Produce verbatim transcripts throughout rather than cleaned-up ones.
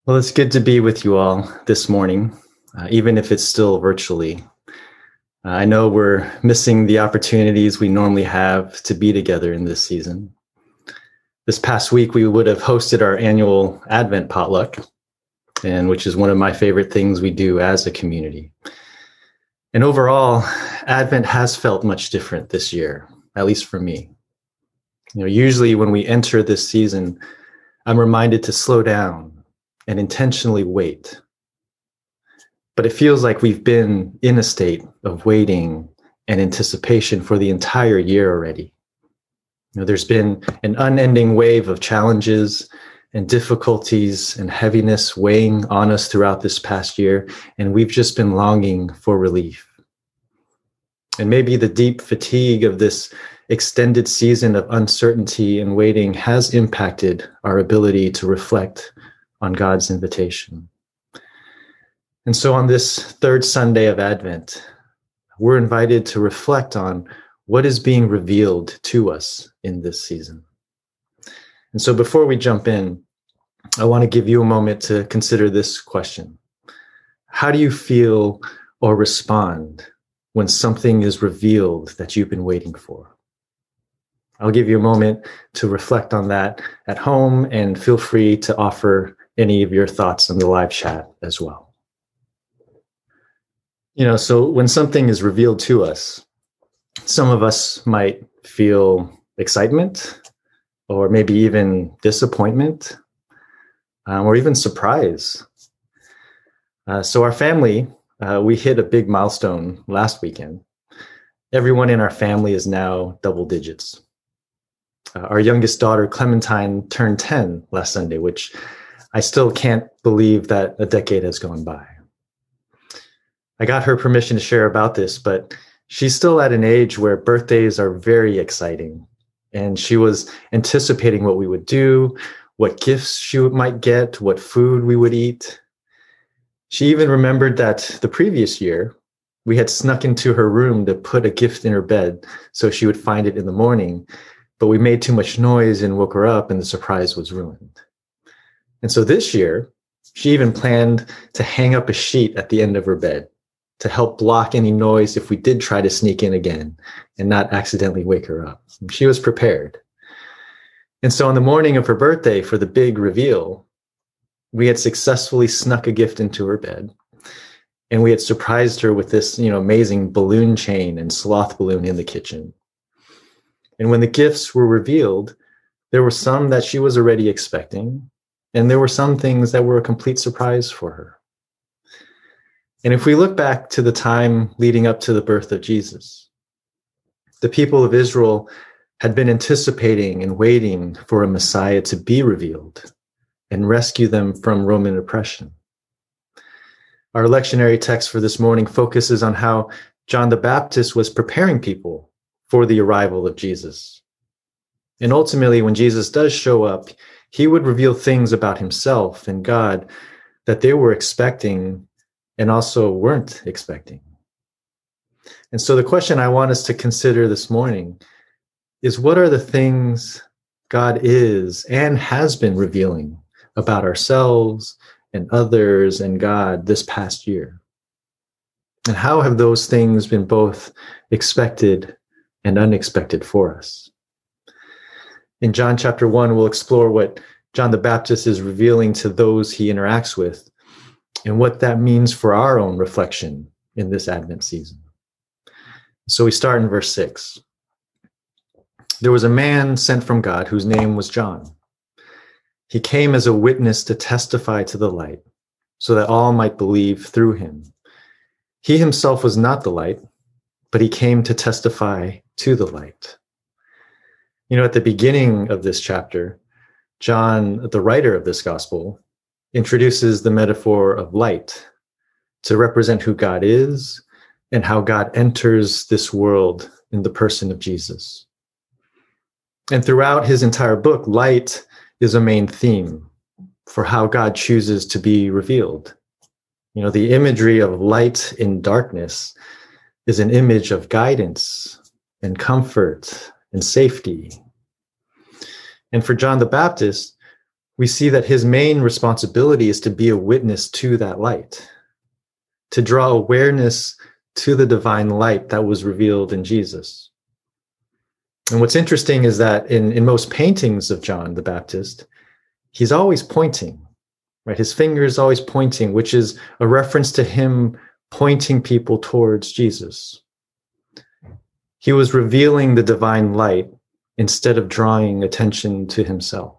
Well, it's good to be with you all this morning, uh, even if it's still virtually. Uh, I know we're missing the opportunities we normally have to be together in this season. This past week, we would have hosted our annual Advent potluck, and which is one of my favorite things we do as a community. And overall, Advent has felt much different this year, at least for me. You know, usually when we enter this season, I'm reminded to slow down and intentionally wait. But it feels like we've been in a state of waiting and anticipation for the entire year already. You know, there's been an unending wave of challenges and difficulties and heaviness weighing on us throughout this past year, and we've just been longing for relief. And maybe the deep fatigue of this extended season of uncertainty and waiting has impacted our ability to reflect on God's invitation. And so on this third Sunday of Advent, we're invited to reflect on what is being revealed to us in this season. And so before we jump in, I want to give you a moment to consider this question. How do you feel or respond when something is revealed that you've been waiting for? I'll give you a moment to reflect on that at home, and feel free to offer any of your thoughts on the live chat as well. You know, so when something is revealed to us, some of us might feel excitement, or maybe even disappointment, um, or even surprise. Uh, so our family, uh, we hit a big milestone last weekend. Everyone in our family is now double digits. Uh, our youngest daughter, Clementine, turned ten last Sunday, which I still can't believe that a decade has gone by. I got her permission to share about this, but she's still at an age where birthdays are very exciting. And she was anticipating what we would do, what gifts she might get, what food we would eat. She even remembered that the previous year, we had snuck into her room to put a gift in her bed so she would find it in the morning, but we made too much noise and woke her up, and the surprise was ruined. And so this year, she even planned to hang up a sheet at the end of her bed to help block any noise if we did try to sneak in again and not accidentally wake her up. She was prepared. And so on the morning of her birthday, for the big reveal, we had successfully snuck a gift into her bed, and we had surprised her with this, you know, amazing balloon chain and sloth balloon in the kitchen. And when the gifts were revealed, there were some that she was already expecting, and there were some things that were a complete surprise for her. And if we look back to the time leading up to the birth of Jesus, the people of Israel had been anticipating and waiting for a Messiah to be revealed and rescue them from Roman oppression. Our lectionary text for this morning focuses on how John the Baptist was preparing people for the arrival of Jesus. And ultimately, when Jesus does show up, he would reveal things about himself and God that they were expecting and also weren't expecting. And so the question I want us to consider this morning is, what are the things God is and has been revealing about ourselves and others and God this past year? And how have those things been both expected and unexpected for us? In John chapter one, we'll explore what John the Baptist is revealing to those he interacts with and what that means for our own reflection in this Advent season. So we start in verse six. There was a man sent from God whose name was John. He came as a witness to testify to the light, so that all might believe through him. He himself was not the light, but he came to testify to the light. You know, at the beginning of this chapter, John, the writer of this gospel, introduces the metaphor of light to represent who God is and how God enters this world in the person of Jesus. And throughout his entire book, light is a main theme for how God chooses to be revealed. You know, the imagery of light in darkness is an image of guidance and comfort and safety. And for John the Baptist, we see that his main responsibility is to be a witness to that light, to draw awareness to the divine light that was revealed in Jesus. And what's interesting is that in, in most paintings of John the Baptist, he's always pointing, right? His finger is always pointing, which is a reference to him pointing people towards Jesus. He was revealing the divine light instead of drawing attention to himself.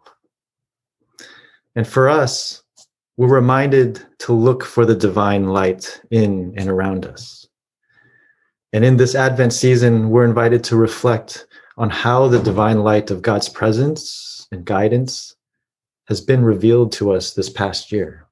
And for us, we're reminded to look for the divine light in and around us. And in this Advent season, we're invited to reflect on how the divine light of God's presence and guidance has been revealed to us this past year,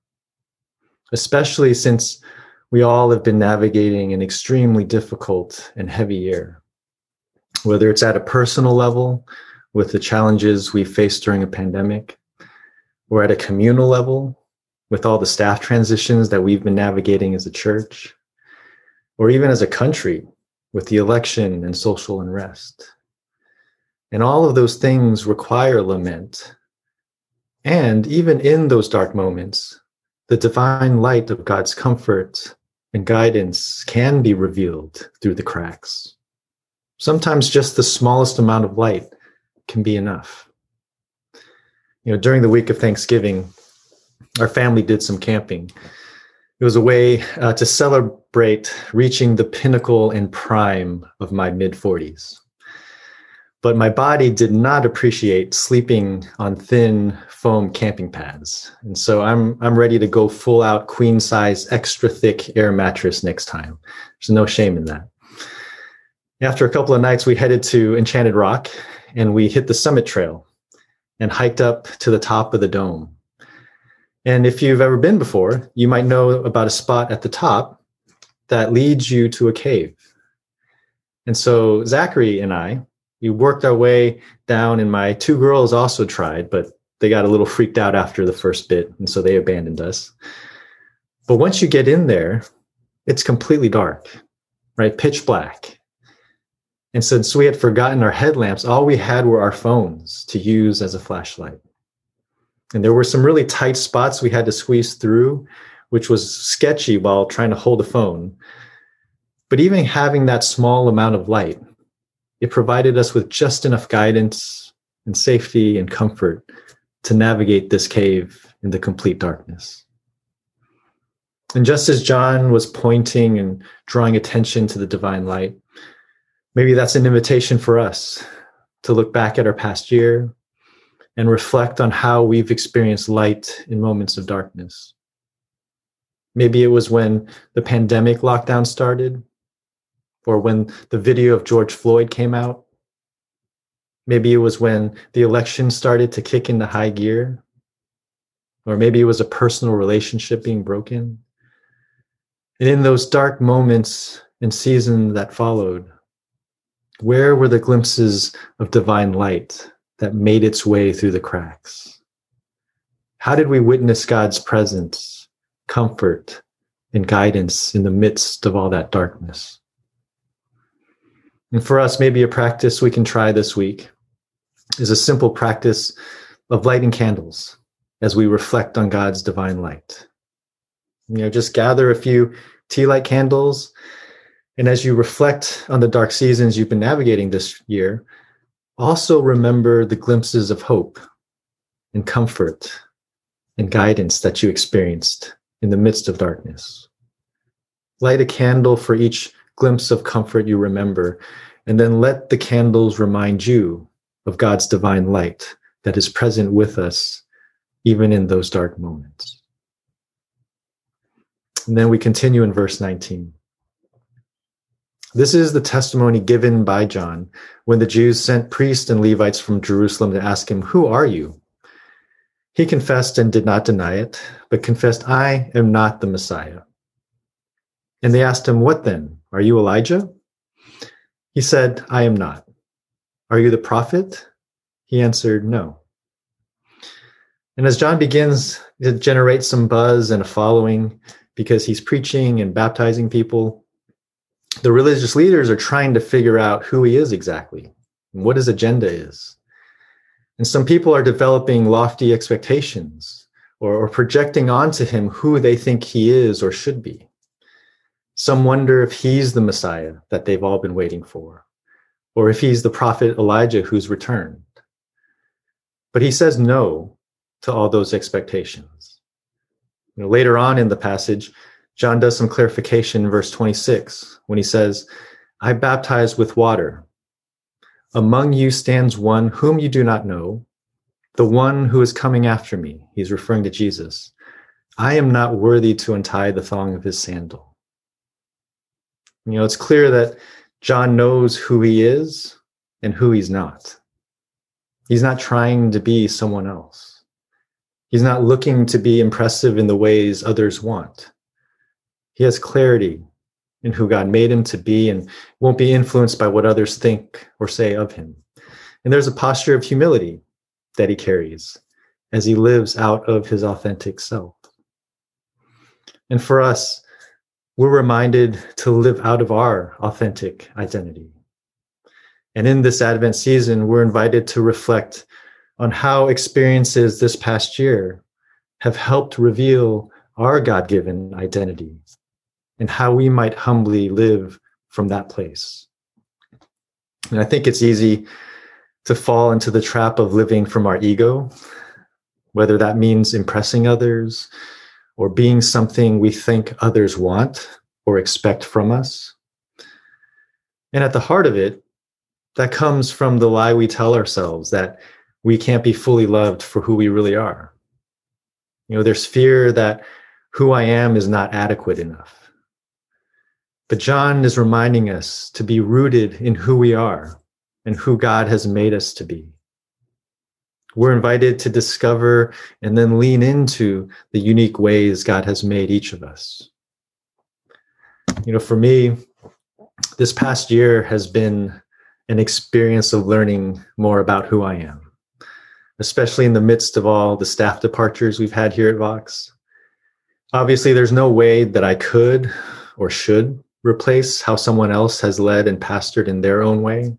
especially since we all have been navigating an extremely difficult and heavy year, whether it's at a personal level with the challenges we faced during a pandemic, or at a communal level with all the staff transitions that we've been navigating as a church, or even as a country with the election and social unrest. And all of those things require lament. And even in those dark moments, the divine light of God's comfort and guidance can be revealed through the cracks. Sometimes just the smallest amount of light can be enough. You know, during the week of Thanksgiving, our family did some camping. It was a way uh, to celebrate reaching the pinnacle and prime of my mid-forties. But my body did not appreciate sleeping on thin foam camping pads. And so I'm I'm ready to go full out queen size, extra thick air mattress next time. There's no shame in that. After a couple of nights, we headed to Enchanted Rock and we hit the summit trail and hiked up to the top of the dome. And if you've ever been before, you might know about a spot at the top that leads you to a cave. And so Zachary and I, we worked our way down, and my two girls also tried, but they got a little freaked out after the first bit, and so they abandoned us. But once you get in there, it's completely dark, right? Pitch black. And since we had forgotten our headlamps, all we had were our phones to use as a flashlight. And there were some really tight spots we had to squeeze through, which was sketchy while trying to hold a phone. But even having that small amount of light, it provided us with just enough guidance and safety and comfort to navigate this cave in the complete darkness. And just as John was pointing and drawing attention to the divine light, maybe that's an invitation for us to look back at our past year and reflect on how we've experienced light in moments of darkness. Maybe it was when the pandemic lockdown started, or when the video of George Floyd came out. Maybe it was when the election started to kick into high gear, or maybe it was a personal relationship being broken. And in those dark moments and seasons that followed, where were the glimpses of divine light that made its way through the cracks? How did we witness God's presence, comfort, and guidance in the midst of all that darkness? And for us, maybe a practice we can try this week is a simple practice of lighting candles as we reflect on God's divine light. You know, just gather a few tea light candles, and as you reflect on the dark seasons you've been navigating this year, also remember the glimpses of hope and comfort and guidance that you experienced in the midst of darkness. Light a candle for each glimpse of comfort you remember, and then let the candles remind you of God's divine light that is present with us even in those dark moments. And then we continue in verse nineteen. This is the testimony given by John when the Jews sent priests and Levites from Jerusalem to ask him, "Who are you?" He confessed and did not deny it, but confessed, "I am not the Messiah." And they asked him, "What then? Are you Elijah?" He said, "I am not." "Are you the prophet?" He answered, "No." And as John begins to generate some buzz and a following because he's preaching and baptizing people, the religious leaders are trying to figure out who he is exactly and what his agenda is. And some people are developing lofty expectations or, or projecting onto him who they think he is or should be. Some wonder if he's the Messiah that they've all been waiting for, or if he's the prophet Elijah who's returned. But he says no to all those expectations. You know, later on in the passage, John does some clarification in verse twenty-six when he says, I baptize with water. Among you stands one whom you do not know, the one who is coming after me. He's referring to Jesus. I am not worthy to untie the thong of his sandal. You know, it's clear that John knows who he is and who he's not. He's not trying to be someone else. He's not looking to be impressive in the ways others want. He has clarity in who God made him to be and won't be influenced by what others think or say of him. And there's a posture of humility that he carries as he lives out of his authentic self. And for us, we're reminded to live out of our authentic identity. And in this Advent season, we're invited to reflect on how experiences this past year have helped reveal our God-given identity and how we might humbly live from that place. And I think it's easy to fall into the trap of living from our ego, whether that means impressing others or being something we think others want or expect from us. And at the heart of it, that comes from the lie we tell ourselves that we can't be fully loved for who we really are. You know, there's fear that who I am is not adequate enough. But John is reminding us to be rooted in who we are and who God has made us to be. We're invited to discover and then lean into the unique ways God has made each of us. You know, for me, this past year has been an experience of learning more about who I am, especially in the midst of all the staff departures we've had here at Vox. Obviously, there's no way that I could or should replace how someone else has led and pastored in their own way.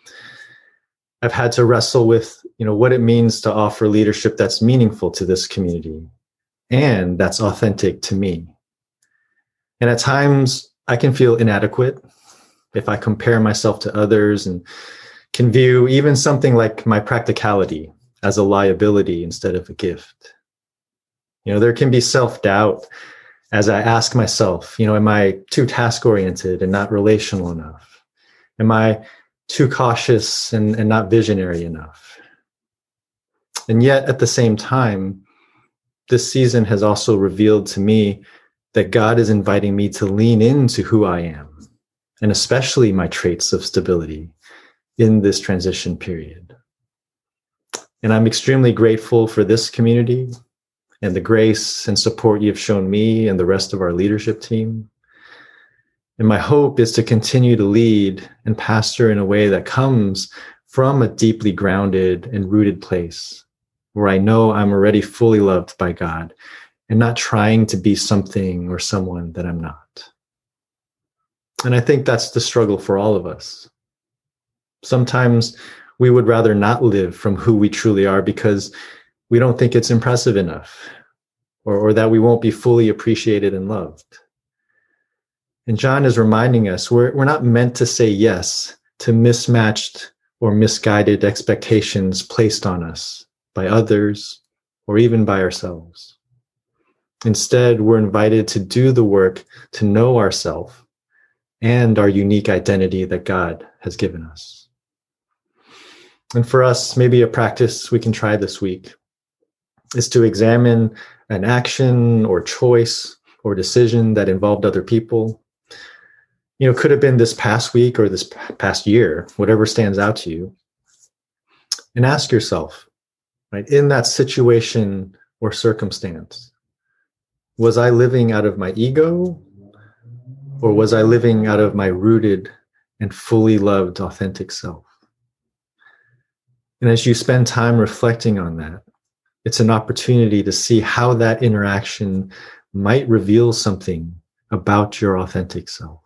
I've had to wrestle with, you know, what it means to offer leadership that's meaningful to this community and that's authentic to me. And at times I can feel inadequate if I compare myself to others and can view even something like my practicality as a liability instead of a gift. You know, there can be self-doubt as I ask myself, you know, am I too task-oriented and not relational enough? Am I too cautious and, and not visionary enough? And yet, at the same time, this season has also revealed to me that God is inviting me to lean into who I am, and especially my traits of stability in this transition period. And I'm extremely grateful for this community and the grace and support you've shown me and the rest of our leadership team. And my hope is to continue to lead and pastor in a way that comes from a deeply grounded and rooted place where I know I'm already fully loved by God and not trying to be something or someone that I'm not. And I think that's the struggle for all of us. Sometimes we would rather not live from who we truly are because we don't think it's impressive enough, or, or that we won't be fully appreciated and loved. And John is reminding us we're, we're not meant to say yes to mismatched or misguided expectations placed on us by others or even by ourselves. Instead, we're invited to do the work to know ourselves and our unique identity that God has given us. And for us, maybe a practice we can try this week is to examine an action or choice or decision that involved other people. You know, could have been this past week or this past year, whatever stands out to you. And ask yourself, right, in that situation or circumstance, was I living out of my ego, or was I living out of my rooted and fully loved authentic self? And as you spend time reflecting on that, it's an opportunity to see how that interaction might reveal something about your authentic self.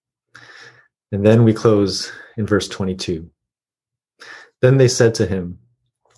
And then we close in verse twenty-two. Then they said to him,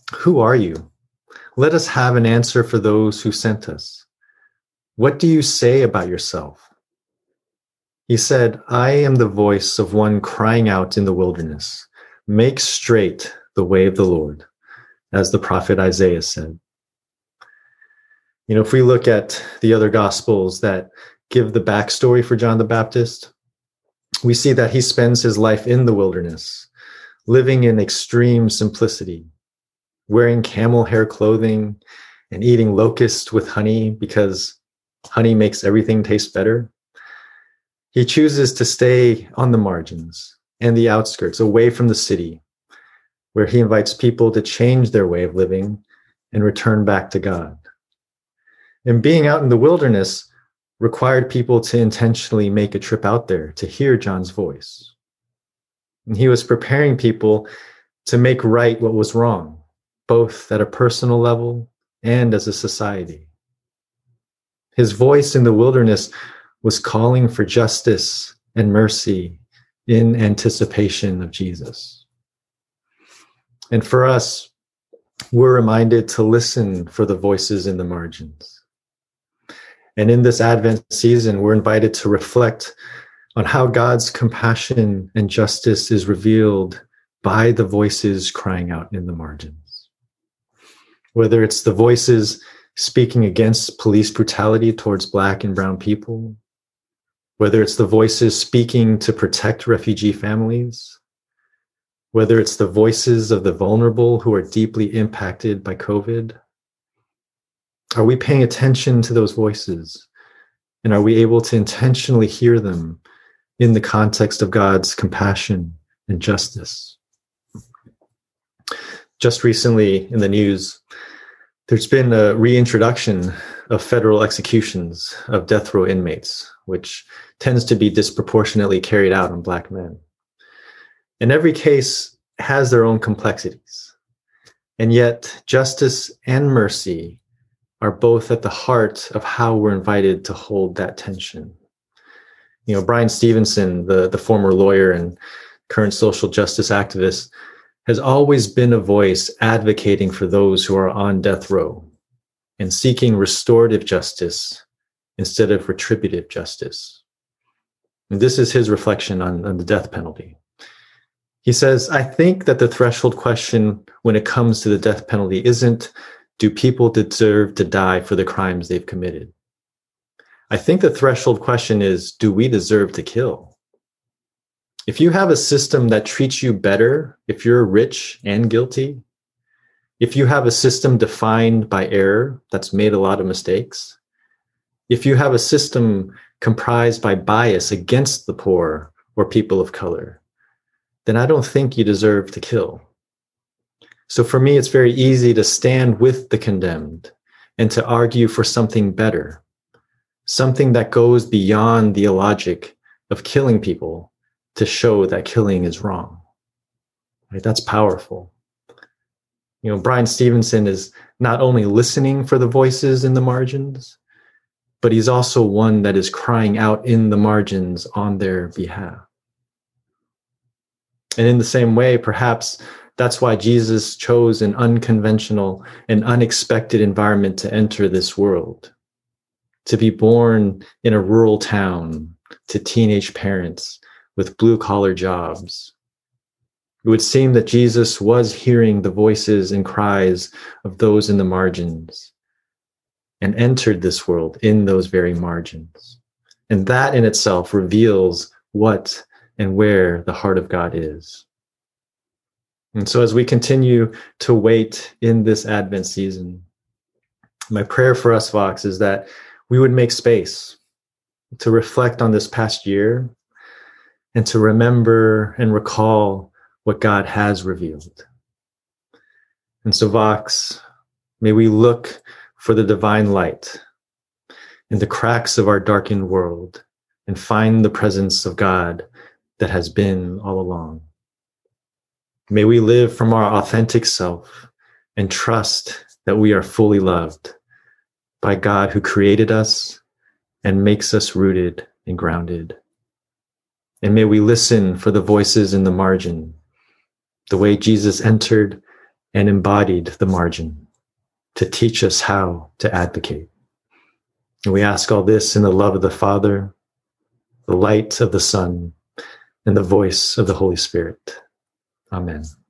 Who are you? Let us have an answer for those who sent us. What do you say about yourself? He said, I am the voice of one crying out in the wilderness. Make straight the way of the Lord, as the prophet Isaiah said. You know, if we look at the other gospels that give the backstory for John the Baptist, we see that he spends his life in the wilderness, living in extreme simplicity, wearing camel hair clothing and eating locusts with honey because honey makes everything taste better. He chooses to stay on the margins and the outskirts, away from the city, where he invites people to change their way of living and return back to God. And being out in the wilderness required people to intentionally make a trip out there to hear John's voice. And he was preparing people to make right what was wrong, both at a personal level and as a society. His voice in the wilderness was calling for justice and mercy in anticipation of Jesus. And for us, we're reminded to listen for the voices in the margins. And in this Advent season, we're invited to reflect on how God's compassion and justice is revealed by the voices crying out in the margins. Whether it's the voices speaking against police brutality towards Black and brown people, whether it's the voices speaking to protect refugee families, whether it's the voices of the vulnerable who are deeply impacted by COVID. Are we paying attention to those voices? And are we able to intentionally hear them in the context of God's compassion and justice? Just recently in the news, there's been a reintroduction of federal executions of death row inmates, which tends to be disproportionately carried out on Black men. And every case has their own complexities. And yet justice and mercy are both at the heart of how we're invited to hold that tension. You know, Bryan Stevenson, the, the former lawyer and current social justice activist, has always been a voice advocating for those who are on death row and seeking restorative justice instead of retributive justice. And this is his reflection on, on the death penalty. He says, I think that the threshold question when it comes to the death penalty isn't, do people deserve to die for the crimes they've committed? I think the threshold question is, do we deserve to kill? If you have a system that treats you better if you're rich and guilty, if you have a system defined by error that's made a lot of mistakes, if you have a system comprised by bias against the poor or people of color, then I don't think you deserve to kill. So for me, it's very easy to stand with the condemned and to argue for something better, something that goes beyond the illogic of killing people to show that killing is wrong. Right? That's powerful. You know, Bryan Stevenson is not only listening for the voices in the margins, but he's also one that is crying out in the margins on their behalf. And in the same way, perhaps that's why Jesus chose an unconventional and unexpected environment to enter this world, to be born in a rural town to teenage parents with blue-collar jobs. It would seem that Jesus was hearing the voices and cries of those in the margins and entered this world in those very margins. And that in itself reveals what and where the heart of God is. And so as we continue to wait in this Advent season, my prayer for us, Vox, is that we would make space to reflect on this past year and to remember and recall what God has revealed. And so, Vox, may we look for the divine light in the cracks of our darkened world and find the presence of God that has been all along. May we live from our authentic self and trust that we are fully loved by God who created us and makes us rooted and grounded. And may we listen for the voices in the margin, the way Jesus entered and embodied the margin to teach us how to advocate. And we ask all this in the love of the Father, the light of the Son, and the voice of the Holy Spirit. Amen.